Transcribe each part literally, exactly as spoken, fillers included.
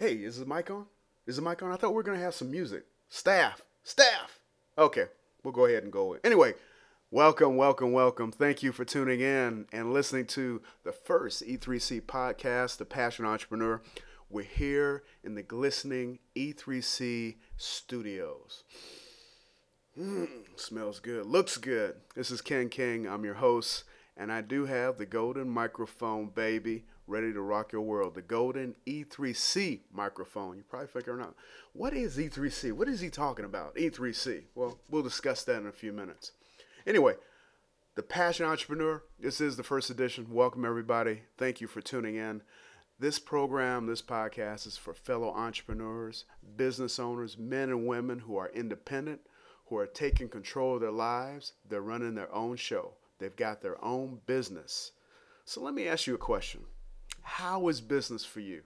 Hey, is the mic on? Is the mic on? I thought we were going to have some music. Staff, staff. Okay, we'll go ahead and go. Anyway, welcome, welcome, welcome. Thank you for tuning in and listening to the first E three C podcast, The Passion Entrepreneur. We're here in the glistening E three C studios. Mm, smells good, looks good. This is Ken King. I'm your host, and I do have the golden microphone, baby, ready to rock your world. The golden E three C microphone. You're probably figuring out, what is E three C? What is he talking about? E three C. Well, we'll discuss that in a few minutes. Anyway, the Passion Entrepreneur. This is the first edition. Welcome, everybody. Thank you for tuning in. This program, this podcast is for fellow entrepreneurs, business owners, men and women who are independent, who are taking control of their lives. They're running their own show. They've got their own business. So let me ask you a question. How is business for you?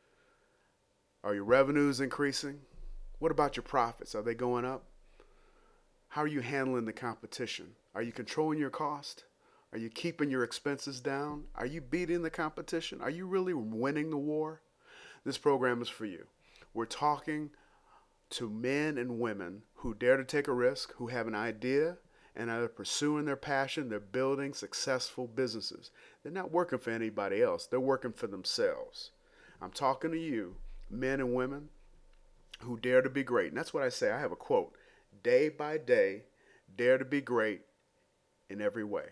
Are your revenues increasing? What about your profits? Are they going up? How are you handling the competition? Are you controlling your cost? Are you keeping your expenses down? Are you beating the competition? Are you really winning the war? This program is for you. We're talking to men and women who dare to take a risk, who have an idea, and are pursuing their passion. They're building successful businesses. They're not working for anybody else. They're working for themselves. I'm talking to you, men and women who dare to be great. And that's what I say. I have a quote. Day by day, dare to be great in every way.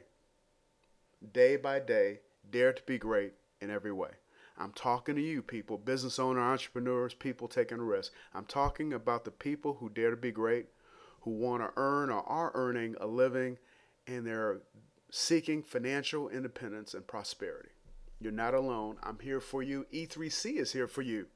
Day by day, dare to be great in every way. I'm talking to you people, business owner, entrepreneurs, people taking a risk. I'm talking about the people who dare to be great, who want to earn or are earning a living, and they're seeking financial independence and prosperity. You're not alone. I'm here for you. E three C is here for you.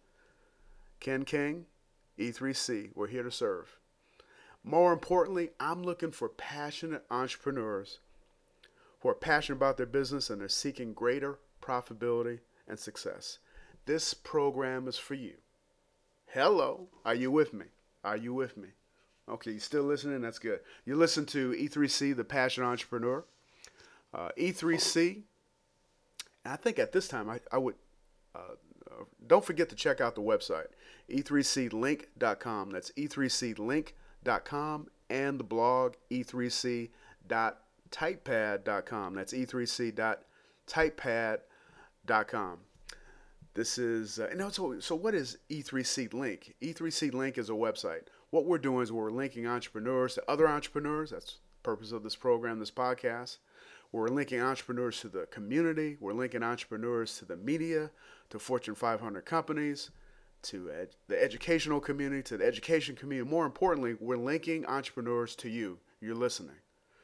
Ken King, E three C, we're here to serve. More importantly, I'm looking for passionate entrepreneurs who are passionate about their business and are seeking greater profitability and success. This program is for you. Hello, are you with me? Are you with me? Okay, you still listening? That's good. You listen to E three C, The Passion Entrepreneur. Uh, E three C, and I think at this time I, I would, uh, uh, don't forget to check out the website, e three c link dot com. That's e three c link dot com and the blog e three c dot typepad dot com. That's e three c dot typepad dot com. This is, uh, no, so, so what is E three C Link? E three C Link is a website. What we're doing is we're linking entrepreneurs to other entrepreneurs. That's the purpose of this program, this podcast. We're linking entrepreneurs to the community. We're linking entrepreneurs to the media, to Fortune five hundred companies, to ed- the educational community, to the education community. More importantly, we're linking entrepreneurs to you. You're listening.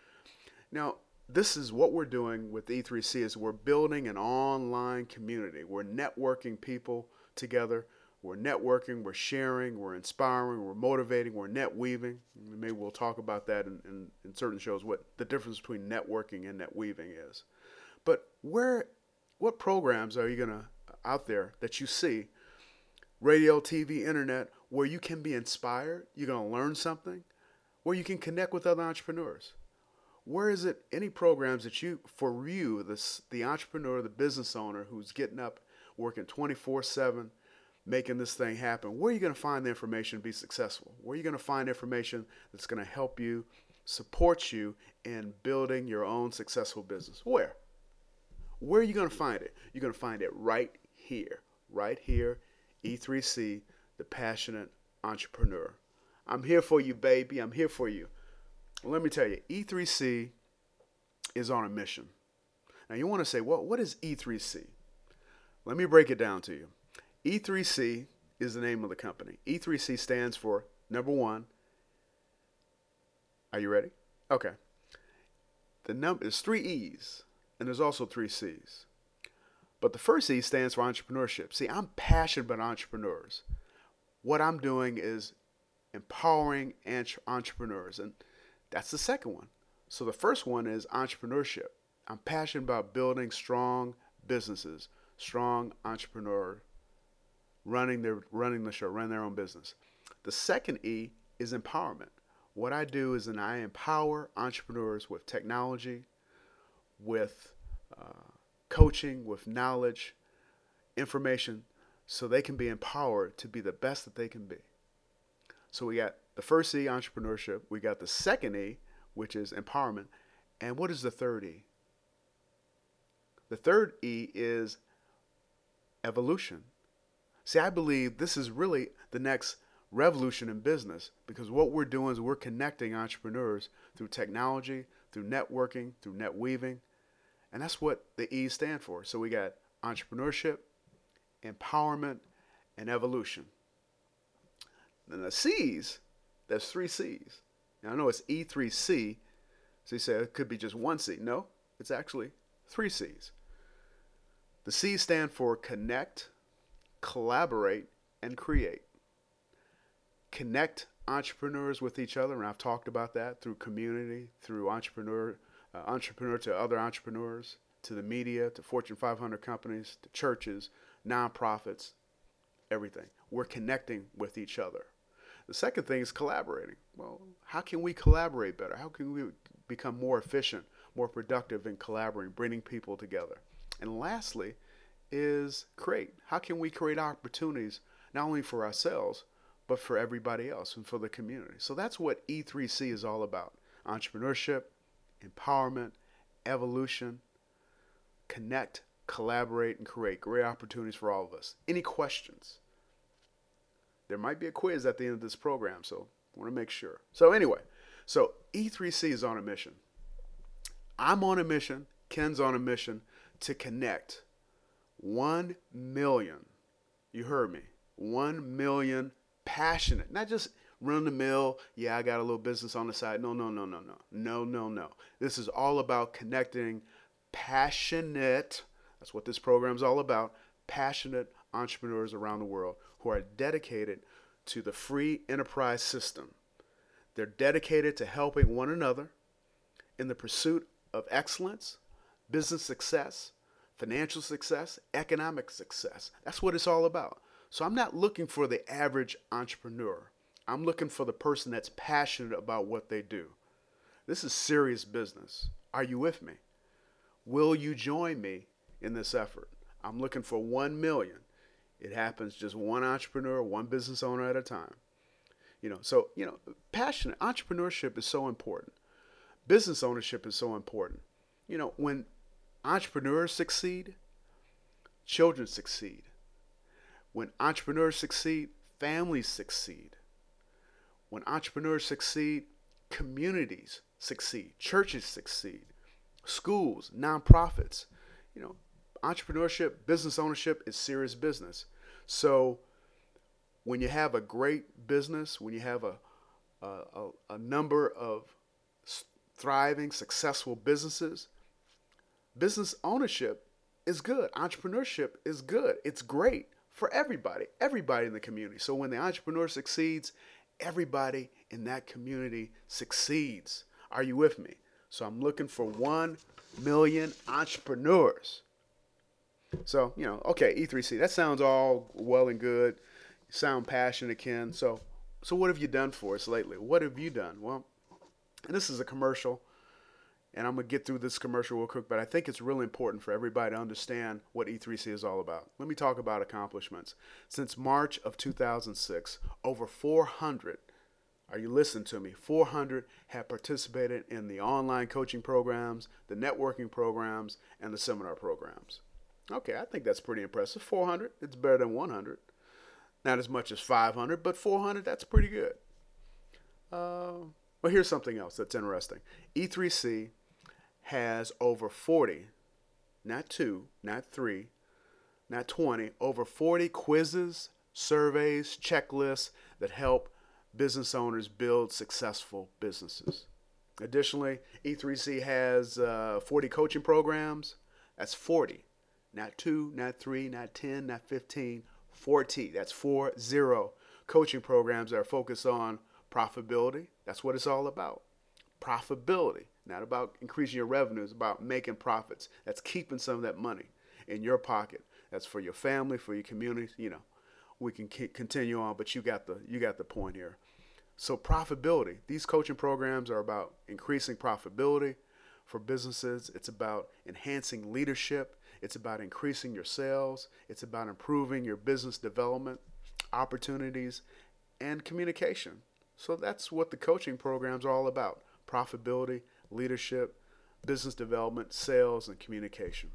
Now, this is what we're doing with E three C is we're building an online community. We're networking people together. We're networking, we're sharing, we're inspiring, we're motivating, we're net weaving. Maybe we'll talk about that in, in, in certain shows, what the difference between networking and net weaving is. But where, what programs are you going to, out there that you see, radio, T V, internet, where you can be inspired, you're going to learn something, where you can connect with other entrepreneurs? Where is it, any programs that you, for you, this, the entrepreneur, the business owner who's getting up, working twenty-four seven, making this thing happen, where are you going to find the information to be successful? Where are you going to find information that's going to help you, support you in building your own successful business? Where? Where are you going to find it? You're going to find it right here, right here, E three C, the passionate entrepreneur. I'm here for you, baby. I'm here for you. Well, let me tell you, E three C is on a mission. Now, you want to say, well, what is E three C? Let me break it down to you. E three C is the name of the company. E three C stands for, number one, are you ready? Okay. The number is three E's, and there's also three C's. But the first E stands for entrepreneurship. See, I'm passionate about entrepreneurs. What I'm doing is empowering entrepreneurs, and that's the second one. So the first one is entrepreneurship. I'm passionate about building strong businesses, strong entrepreneurs, running their running the show, running their own business. The second E is empowerment. What I do is that I empower entrepreneurs with technology, with uh, coaching, with knowledge, information, so they can be empowered to be the best that they can be. So we got the first E, entrepreneurship. We got the second E, which is empowerment. And what is the third E? The third E is evolution. See, I believe this is really the next revolution in business, because what we're doing is we're connecting entrepreneurs through technology, through networking, through net weaving. And that's what the E's stand for. So we got entrepreneurship, empowerment, and evolution. Then the C's, there's three C's. Now I know it's E three C, so you say it could be just one C. No, it's actually three C's. The C's stand for connect, collaborate, and create. Connect entrepreneurs with each other, and I've talked about that through community, through entrepreneur, uh, entrepreneur to other entrepreneurs, to the media, to Fortune five hundred companies, to churches, nonprofits, everything. We're connecting with each other. The second thing is collaborating. Well, how can we collaborate better? How can we become more efficient, more productive in collaborating, bringing people together? And lastly is create. How can we create opportunities not only for ourselves, but for everybody else and for the community? So that's what E three C is all about. Entrepreneurship, empowerment, evolution, connect, collaborate, and create. Great opportunities for all of us. Any questions? There might be a quiz at the end of this program, so I want to make sure. So anyway, so E three C is on a mission. I'm on a mission. Ken's on a mission to connect one million, you heard me, one million passionate, not just run the mill, yeah, I got a little business on the side. No, no, no, no, no. No, no, no. This is all about connecting passionate, that's what this program is all about, passionate entrepreneurs around the world who are dedicated to the free enterprise system. They're dedicated to helping one another in the pursuit of excellence, business success, financial success, economic success. That's what it's all about. So I'm not looking for the average entrepreneur. I'm looking for the person that's passionate about what they do. This is serious business. Are you with me? Will you join me in this effort? I'm looking for one million. It happens just one entrepreneur, one business owner at a time. You know, so, you know, passionate entrepreneurship is so important. Business ownership is so important. You know, when entrepreneurs succeed, children succeed. When entrepreneurs succeed, families succeed. When entrepreneurs succeed, communities succeed, churches succeed, schools, nonprofits. You know, entrepreneurship, business ownership is serious business. So when you have a great business, when you have a, a, a number of thriving, successful businesses, business ownership is good. Entrepreneurship is good. It's great for everybody, everybody in the community. So when the entrepreneur succeeds, everybody in that community succeeds. Are you with me? So I'm looking for one million entrepreneurs. So, you know, okay, E three C, that sounds all well and good. You sound passionate, Ken. So, so what have you done for us lately? What have you done? Well, and this is a commercial, and I'm going to get through this commercial real quick, but I think it's really important for everybody to understand what E three C is all about. Let me talk about accomplishments. Since March of two thousand six, over four hundred, are you listening to me? four hundred have participated in the online coaching programs, the networking programs, and the seminar programs. Okay, I think that's pretty impressive. four hundred, it's better than one hundred. Not as much as five hundred, but four hundred, that's pretty good. Uh, well, here's something else that's interesting. E three C has over forty, not two, not three, not twenty, over forty quizzes, surveys, checklists that help business owners build successful businesses. Additionally, E three C has uh, forty coaching programs. That's forty. Not two, not three, not ten, not fifteen, forty. That's four zero coaching programs that are focused on profitability. That's what it's all about. Profitability. Not about increasing your revenue. It's about making profits. That's keeping some of that money in your pocket. That's for your family, for your community. You know, we can continue on, but you got the you got the point here. So profitability. These coaching programs are about increasing profitability for businesses. It's about enhancing leadership. It's about increasing your sales. It's about improving your business development opportunities and communication. So that's what the coaching programs are all about: profitability, leadership, business development, sales, and communication.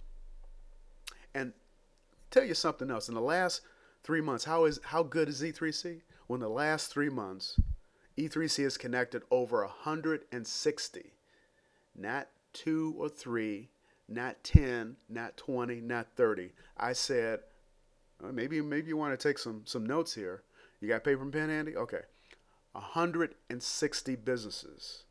And tell you something else. In the last three months, how is how good is E three C? Well, in the last three months, E three C has connected over one hundred sixty, not two or three, not ten, not twenty, not thirty. I said, uh, maybe maybe you want to take some some notes here. You got paper and pen handy? Okay. one hundred sixty businesses.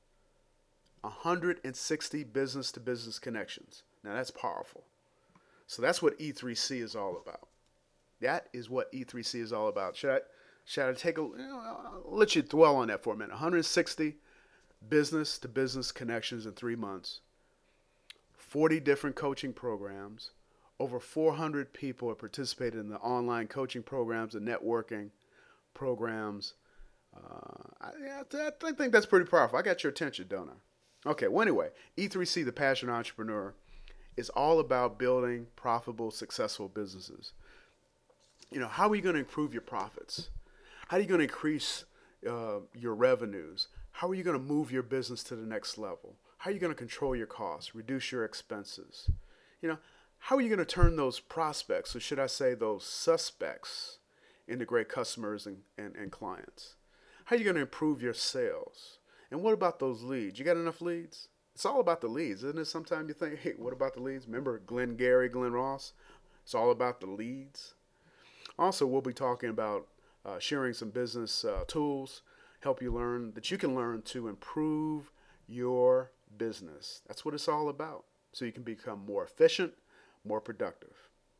one hundred sixty business to business connections. Now that's powerful. So that's what E three C is all about. That is what E three C is all about. Should I, should I take a, you know, I'll let you dwell on that for a minute. one hundred sixty business to business connections in three months, forty different coaching programs, over four hundred people have participated in the online coaching programs and networking programs. Uh, I, I, I think that's pretty powerful. I got your attention, don't I? Okay, well, anyway, E three C, the Passion Entrepreneur, is all about building profitable, successful businesses. You know, how are you going to improve your profits? How are you going to increase uh, your revenues? How are you going to move your business to the next level? How are you going to control your costs, reduce your expenses? You know, how are you going to turn those prospects, or should I say those suspects, into great customers and, and, and clients? How are you going to improve your sales? And what about those leads? You got enough leads? It's all about the leads, isn't it? Sometimes you think, hey, what about the leads? Remember Glenn Gary, Glenn Ross? It's all about the leads. Also, we'll be talking about uh, sharing some business uh, tools, help you learn that you can learn to improve your business. That's what it's all about. So you can become more efficient, more productive.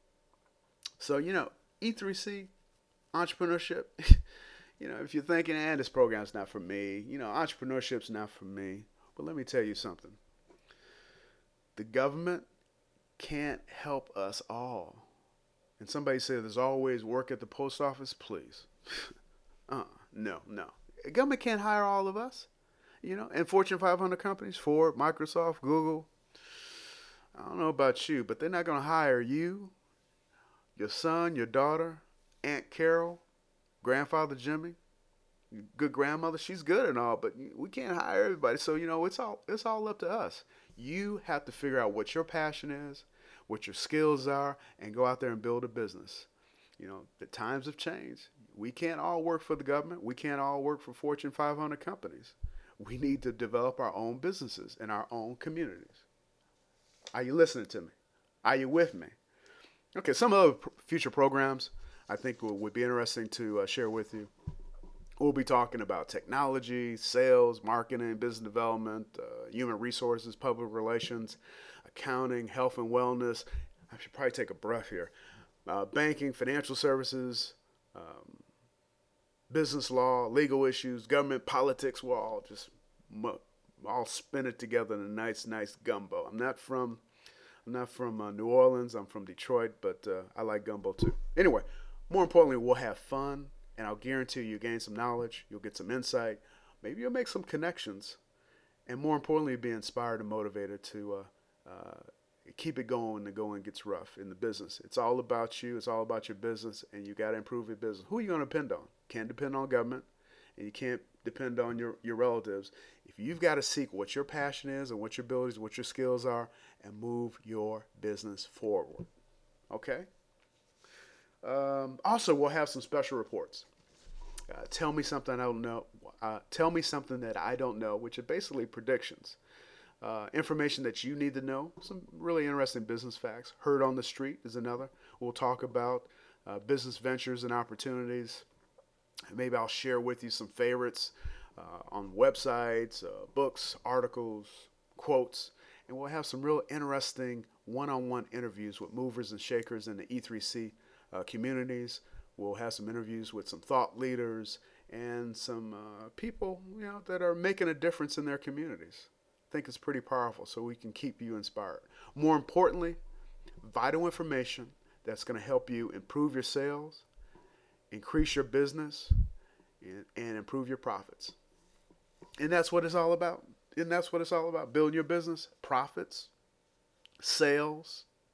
So, you know, E three C, entrepreneurship, you know, if you're thinking, eh, this program's not for me, you know, entrepreneurship's not for me. But let me tell you something. The government can't help us all. And somebody said there's always work at the post office. Please. uh, no, no. The government can't hire all of us. You know, and Fortune five hundred companies, Ford, Microsoft, Google. I don't know about you, but they're not going to hire you, your son, your daughter, Aunt Carol, Grandfather Jimmy, good grandmother. She's good and all, but we can't hire everybody. So, you know, it's all it's all up to us. You have to figure out what your passion is, what your skills are, and go out there and build a business. You know, the times have changed. We can't all work for the government. We can't all work for Fortune five hundred companies. We need to develop our own businesses in our own communities. Are you listening to me? Are you with me? Okay, some other future programs I think would be interesting to uh, share with you. We'll be talking about technology, sales, marketing, business development, uh, human resources, public relations, accounting, health and wellness. I should probably take a breath here. Uh, banking, financial services, um, business law, legal issues, government politics. We'll all just all spin it together in a nice, nice gumbo. I'm not from, I'm not from uh, New Orleans. I'm from Detroit, but uh, I like gumbo too. Anyway, more importantly, we'll have fun. And I'll guarantee you, you'll gain some knowledge, you'll get some insight, maybe you'll make some connections, and more importantly, be inspired and motivated to uh, uh, keep it going when the going gets rough in the business. It's all about you, it's all about your business, and you got to improve your business. Who are you going to depend on? Can't depend on government, and you can't depend on your, your relatives. If you've got to seek what your passion is and what your abilities, what your skills are, and move your business forward. Okay? Um, also, we'll have some special reports. Uh, tell me something I don't know. Uh, tell me something that I don't know, which are basically predictions. Uh, information that you need to know. Some really interesting business facts. Heard on the street is another. We'll talk about uh, business ventures and opportunities. Maybe I'll share with you some favorites uh, on websites, uh, books, articles, quotes, and we'll have some real interesting one-on-one interviews with movers and shakers in the E three C Uh, communities. We'll have some interviews with some thought leaders and some uh, people, you know, that are making a difference in their communities. I think it's pretty powerful, so we can keep you inspired. More importantly, vital information that's going to help you improve your sales, increase your business, and, and improve your profits. And that's what it's all about. And that's what it's all about. Building your business, profits, sales,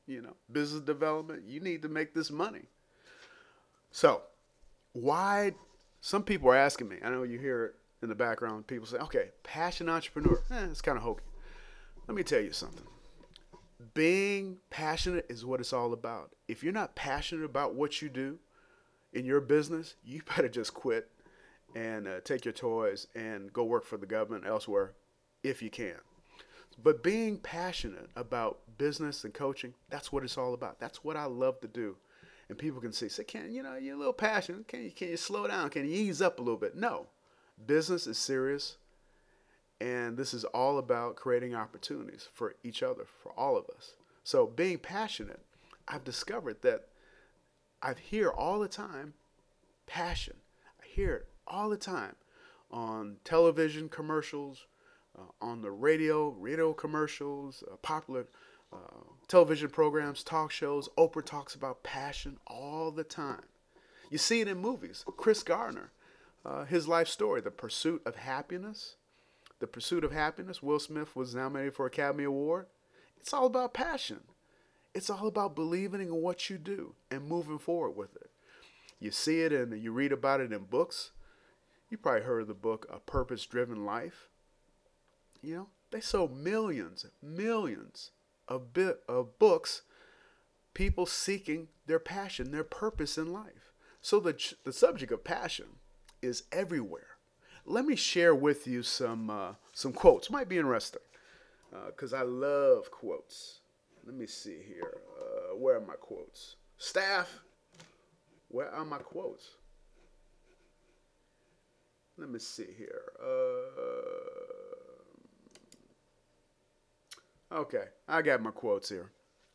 you know, business development. You need to make this money. So, why? Some people are asking me. I know you hear it in the background. People say, "Okay, passion entrepreneur." Eh, it's kind of hokey. Let me tell you something. Being passionate is what it's all about. If you're not passionate about what you do in your business, you better just quit and uh, take your toys and go work for the government elsewhere if you can. But being passionate about business and coaching, that's what it's all about. That's what I love to do. And people can say, say, can you know, you're a little passionate. Can you can you slow down? Can you ease up a little bit? No. Business is serious, and this is all about creating opportunities for each other, for all of us. So being passionate, I've discovered that I hear all the time passion. I hear it all the time on television commercials, uh, on the radio, radio commercials, uh, popular uh, television programs, talk shows. Oprah talks about passion all the time. You see it in movies. Chris Gardner, uh, his life story, The Pursuit of Happiness. The Pursuit of Happiness. Will Smith was nominated for Academy Award. It's all about passion. It's all about believing in what you do and moving forward with it. You see it and you read about it in books. You probably heard of the book A Purpose Driven Life. You know, they sold millions, millions of bit of books, people seeking their passion, their purpose in life. So the the subject of passion is everywhere. Let me share with you some uh, some quotes. Might be interesting because uh, I love quotes. Let me see here. Uh, where are my quotes? Staff, where are my quotes? Let me see here. Uh, okay, I got my quotes here.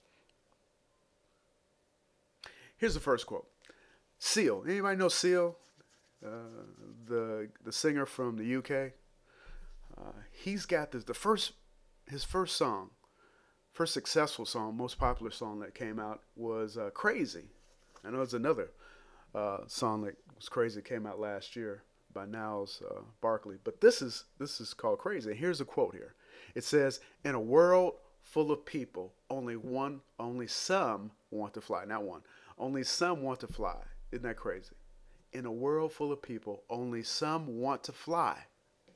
Here's the first quote. Seal. Anybody know Seal? Uh, the the singer from the U K. Uh, he's got this. The first his first song, first successful song, most popular song that came out was uh, "Crazy." I know there's another uh, song that was crazy that came out last year by Niles uh, Barkley, but this is this is called "Crazy." Here's a quote here. It says, "In a world full of people, only one, only some want to fly. Not one. Only some want to fly. Isn't that crazy? In a world full of people, only some want to fly."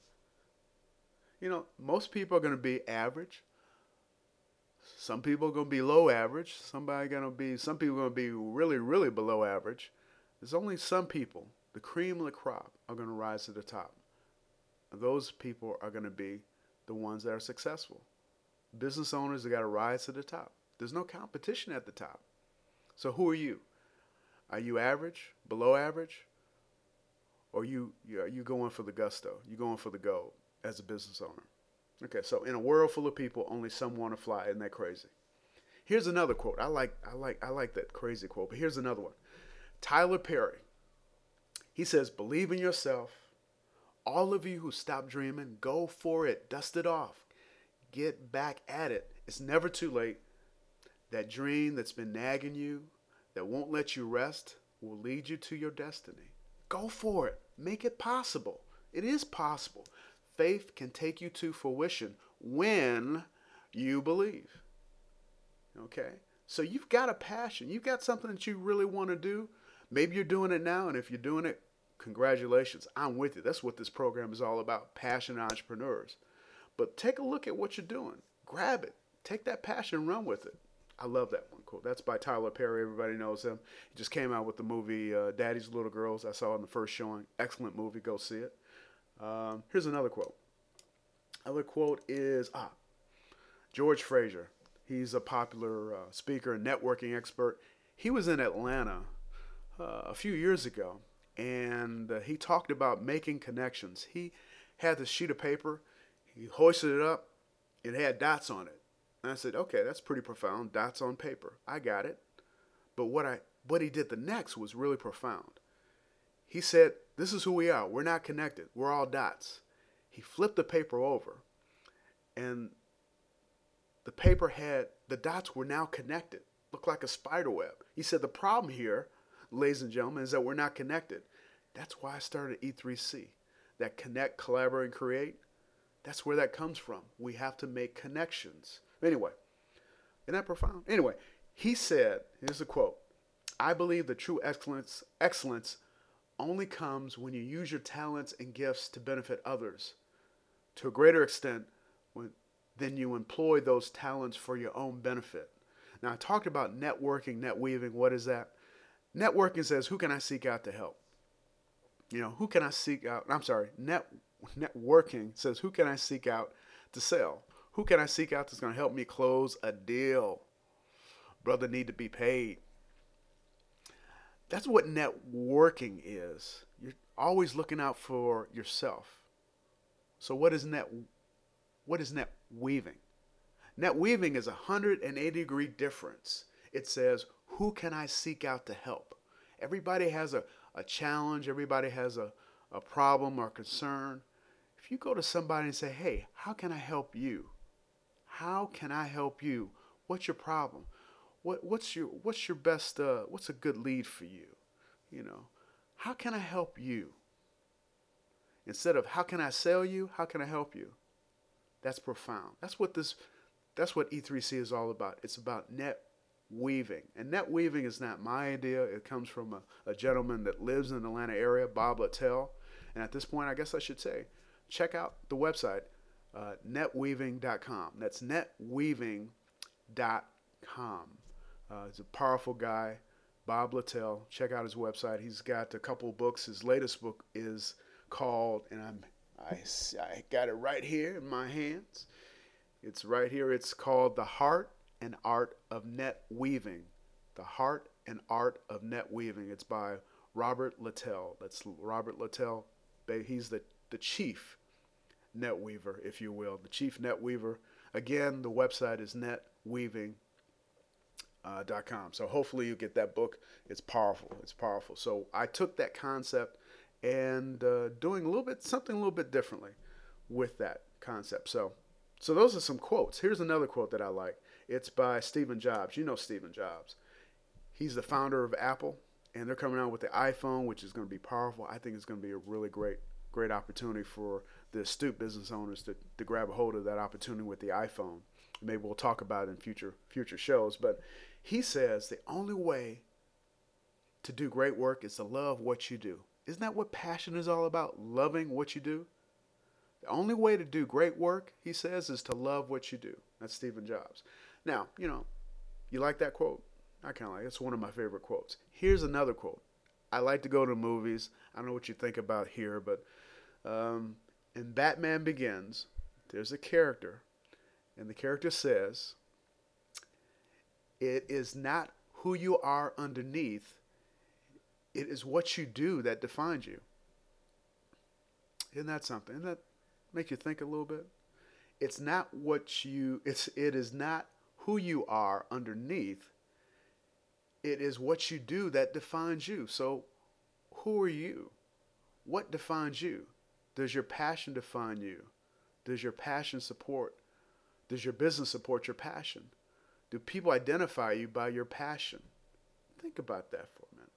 You know, most people are going to be average. Some people are going to be low average. Somebody going to be. Some people are going to be really, really below average. There's only some people. The cream of the crop are going to rise to the top. And those people are going to be the ones that are successful. Business owners have got to rise to the top. There's no competition at the top. So who are you? Are you average, below average, or you are you going for the gusto? You going for the gold as a business owner? Okay, so in a world full of people, only some want to fly. Isn't that crazy? Here's another quote. I like I like I like that crazy quote, but here's another one. Tyler Perry. He says, "Believe in yourself. All of you who stop dreaming, go for it. Dust it off. Get back at it. It's never too late. That dream that's been nagging you, that won't let you rest, will lead you to your destiny. Go for it. Make it possible. It is possible. Faith can take you to fruition when you believe." Okay? So you've got a passion. You've got something that you really want to do. Maybe you're doing it now, and if you're doing it, congratulations. I'm with you. That's what this program is all about, passionate entrepreneurs. But take a look at what you're doing. Grab it. Take that passion and run with it. I love that one quote. That's by Tyler Perry. Everybody knows him. He just came out with the movie uh, Daddy's Little Girls. I saw it in the first showing. Excellent movie. Go see it. Um, here's another quote. Another quote is ah, George Fraser. He's a popular uh, speaker and networking expert. He was in Atlanta uh, a few years ago, and uh, he talked about making connections. He had this sheet of paper. He hoisted it up. It had dots on it. And I said, okay, that's pretty profound. Dots on paper. I got it. But what I what he did the next was really profound. He said, this is who we are. We're not connected. We're all dots. He flipped the paper over, and the paper had, the dots were now connected. Looked like a spider web. He said, the problem here, ladies and gentlemen, is that we're not connected. That's why I started E three C. That connect, collaborate, and create. That's where that comes from. We have to make connections. Anyway, isn't that profound? Anyway, He said, here's a quote, I believe the true excellence, excellence only comes when you use your talents and gifts to benefit others to a greater extent when, than you employ those talents for your own benefit. Now, I talked about networking, net weaving. What is that? Networking says, who can I seek out to help? You know, who can I seek out? I'm sorry, net networking says, who can I seek out to sell? Who can I seek out that's going to help me close a deal? Brother need to be paid. That's what networking is. You're always looking out for yourself. So what is net what is net weaving? Net weaving is a one hundred eighty degree difference. It says, who can I seek out to help? Everybody has a, a challenge. Everybody has a, a problem or concern. If you go to somebody and say, hey, how can I help you? How can I help you? What's your problem? What, what's your what's your best uh, what's a good lead for you? You know, how can I help you? Instead of how can I sell you? How can I help you? That's profound. That's what this that's what E three C is all about. It's about net weaving. And net weaving is not my idea. It comes from a, a gentleman that lives in the Atlanta area, Bob Littell. And at this point, I guess I should say, check out the website, uh, net weaving dot com. That's net weaving dot com. Uh, he's a powerful guy, Bob Littell. Check out his website. He's got a couple of books. His latest book is called, and I'm, I, I got it right here in my hands. It's right here. It's called The Heart and Art of Net Weaving. The Heart and Art of Net Weaving. It's by Robert Littell. That's Robert Littell. He's the, the chief net weaver, if you will. The chief net weaver. Again, the website is net weaving dot com. So hopefully you get that book. It's powerful. It's powerful. So I took that concept and uh, doing a little bit, something a little bit differently with that concept. So, so those are some quotes. Here's another quote that I like. It's by Stephen Jobs. You know Stephen Jobs. He's the founder of Apple, and they're coming out with the iPhone, which is going to be powerful. I think it's going to be a really great, great opportunity for the astute business owners to, to grab a hold of that opportunity with the iPhone. Maybe we'll talk about it in future future shows. But he says the only way to do great work is to love what you do. Isn't that what passion is all about? Loving what you do? The only way to do great work, he says, is to love what you do. That's Stephen Jobs. Now, you know, you like that quote? I kind of like it. It's one of my favorite quotes. Here's another quote. I like to go to movies. I don't know what you think about here, but um, in Batman Begins, there's a character, and the character says, it is not who you are underneath, it is what you do that defines you. Isn't that something? Doesn't that make you think a little bit? It's not what you, it's, it is not who you are underneath, it is what you do that defines you. So who are you? What defines you? Does your passion define you? Does your passion support? Does your business support your passion? Do people identify you by your passion? Think about that for a minute.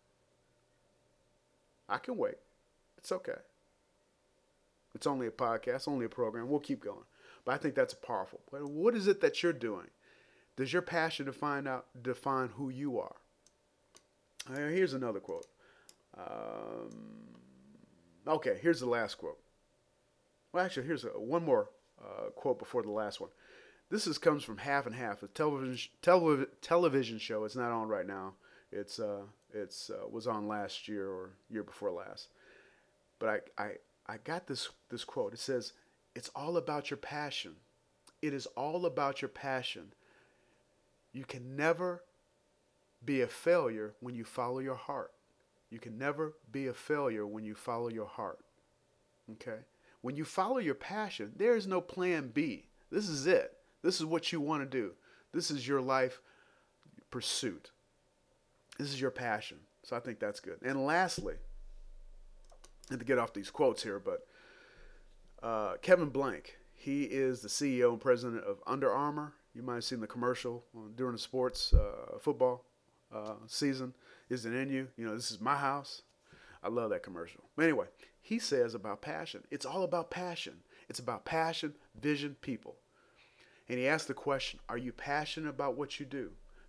I can wait. It's okay. It's only a podcast, only a program. We'll keep going. But I think that's powerful. What is it that you're doing? Does your passion define out define who you are? Uh, here's another quote. Um, okay, here's the last quote. Well, actually, here's a, one more uh, quote before the last one. This is comes from Half and Half, a television telev- television show. It's not on right now. It's uh, it's uh, was on last year or year before last. But I, I I got this this quote. It says, "It's all about your passion. It is all about your passion. You can never be a failure when you follow your heart. You can never be a failure when you follow your heart. Okay? When you follow your passion, there is no plan B. This is it. This is what you want to do. This is your life pursuit. This is your passion." So I think that's good. And lastly, and to get off these quotes here, but uh, Kevin Blank, he is the C E O and president of Under Armour. You might have seen the commercial during the sports uh, football uh, season. Is it in you? You know, this is my house. I love that commercial. But anyway, he says about passion. It's all about passion. It's about passion, vision, people. And he asked the question, are you passionate about what you do?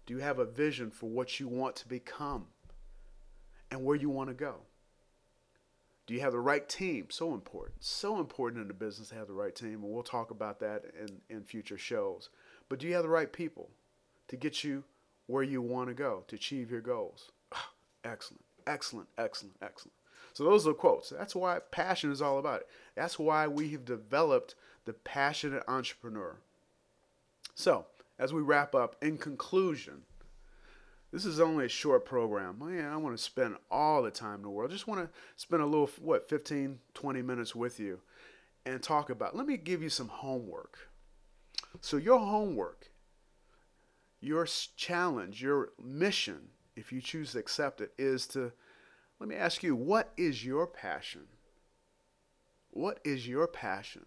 Do you have a vision for what you want to become and where you want to go? Do you have the right team? So important. So important in the business to have the right team, and we'll talk about that in, in future shows. But do you have the right people to get you where you want to go, to achieve your goals? Excellent, excellent, excellent, excellent. So those are the quotes. That's why passion is all about it. That's why we have developed the passionate entrepreneur. So, as we wrap up, in conclusion, this is only a short program. Man, I want to spend all the time in the world. I just want to spend a little, what, fifteen, twenty minutes with you and talk about. Let me give you some homework. So your homework, your challenge, your mission, if you choose to accept it, is to, let me ask you, what is your passion? What is your passion?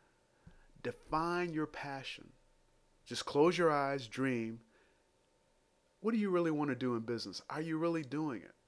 Define your passion. Just close your eyes, dream. What do you really want to do in business? Are you really doing it?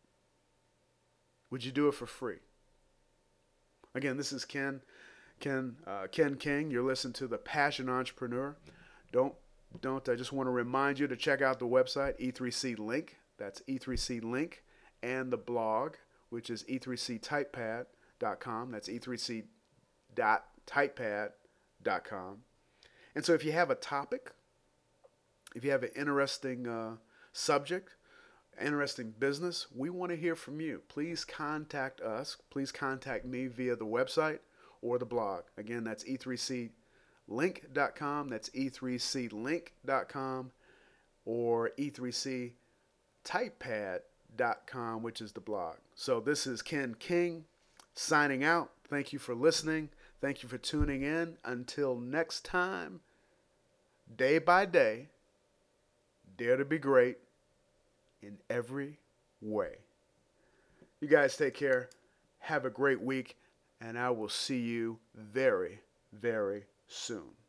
Would you do it for free? Again, this is Ken, Ken, uh, Ken King. You're listening to The Passion Entrepreneur. Don't, don't. I just want to remind you to check out the website E three C Link. That's E three C Link, and the blog, which is e three c typepad dot com. That's e three c dot typepad dot com. And so, if you have a topic, if you have an interesting uh, subject, interesting business, we want to hear from you. Please contact us. Please contact me via the website or the blog. Again, that's e three c link dot com. That's e three c link dot com or e three c typepad dot com, which is the blog. So this is Ken King signing out. Thank you for listening. Thank you for tuning in. Until next time, day by day, dare to be great in every way. You guys take care. Have a great week, and I will see you very, very soon.